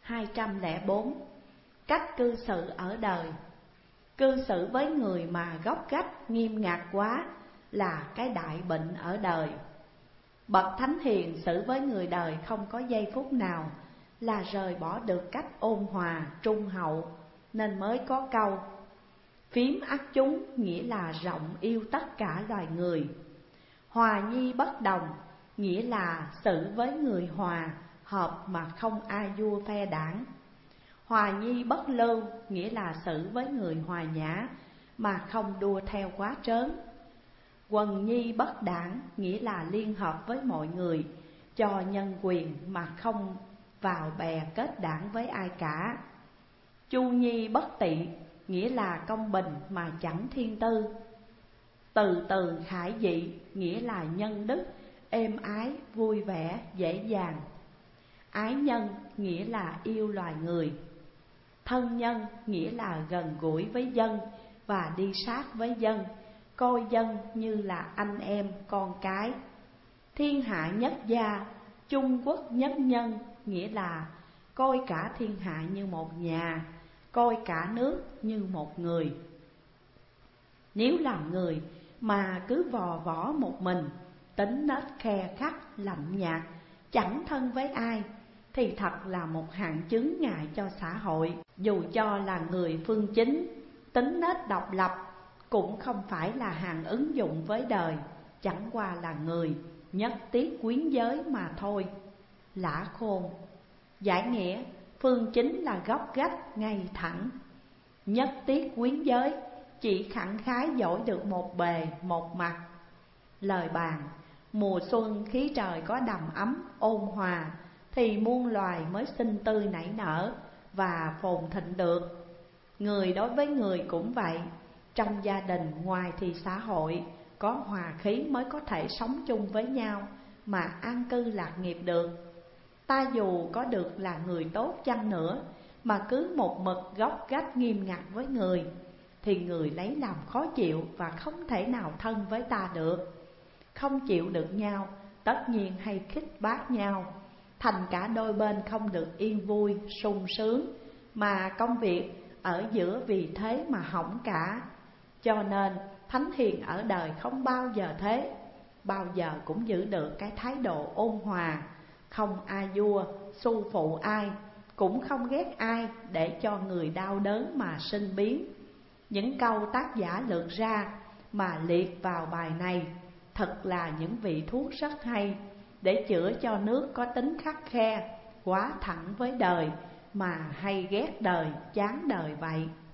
204. Cách cư xử ở đời. Cư xử với người mà góc gách nghiêm ngặt quá là cái đại bệnh ở đời. Bậc thánh hiền xử với người đời không có giây phút nào là rời bỏ được cách ôn hòa, trung hậu, nên mới có câu phím ắt chúng, nghĩa là rộng yêu tất cả loài người. Hòa nhi bất đồng, nghĩa là xử với người hòa, hợp mà không ai vua phe đảng. Hòa nhi bất lưu, nghĩa là xử với người hòa nhã mà không đua theo quá trớn. Quần nhi bất đảng, nghĩa là liên hợp với mọi người, cho nhân quyền mà không vào bè kết đảng với ai cả. Chu nhi bất tị, nghĩa là công bình mà chẳng thiên tư. Từ từ khải dị, nghĩa là nhân đức, êm ái, vui vẻ, dễ dàng. Ái nhân, nghĩa là yêu loài người. Thân nhân, nghĩa là gần gũi với dân và đi sát với dân, coi dân như là anh em con cái. Thiên hạ nhất gia, chung quốc nhất nhân, nghĩa là coi cả thiên hạ như một nhà, coi cả nước như một người. Nếu làm người mà cứ vò võ một mình, tính nết khe khắt, lạnh nhạt, chẳng thân với ai, thì thật là một hạn chướng ngại cho xã hội. Dù cho là người phương chính, tính nết độc lập cũng không phải là hàng ứng dụng với đời, chẳng qua là người nhất tiết quyến giới mà thôi. Lã Khôn. Giải nghĩa: phương chính là góc gách, ngay thẳng. Nhất tiết quyến giới, chỉ khẳng khái giỏi được một bề, một mặt. Lời bàn: mùa xuân khí trời có đầm ấm, ôn hòa, thì muôn loài mới xinh tươi nảy nở và phồn thịnh được. Người đối với người cũng vậy. Trong gia đình, ngoài thì xã hội, có hòa khí mới có thể sống chung với nhau mà an cư lạc nghiệp được. Ta dù có được là người tốt chăng nữa, mà cứ một mực góc gách nghiêm ngặt với người, thì người lấy làm khó chịu và không thể nào thân với ta được. Không chịu được nhau, tất nhiên hay khích bác nhau, thành cả đôi bên không được yên vui, sung sướng, mà công việc ở giữa vì thế mà hỏng cả. Cho nên thánh hiền ở đời không bao giờ thế, bao giờ cũng giữ được cái thái độ ôn hòa, không ai vua, xu phụ ai, cũng không ghét ai để cho người đau đớn mà sinh biến. Những câu tác giả lược ra mà liệt vào bài này thật là những vị thuốc rất hay để chữa cho nước có tính khắt khe, quá thẳng với đời mà hay ghét đời, chán đời vậy.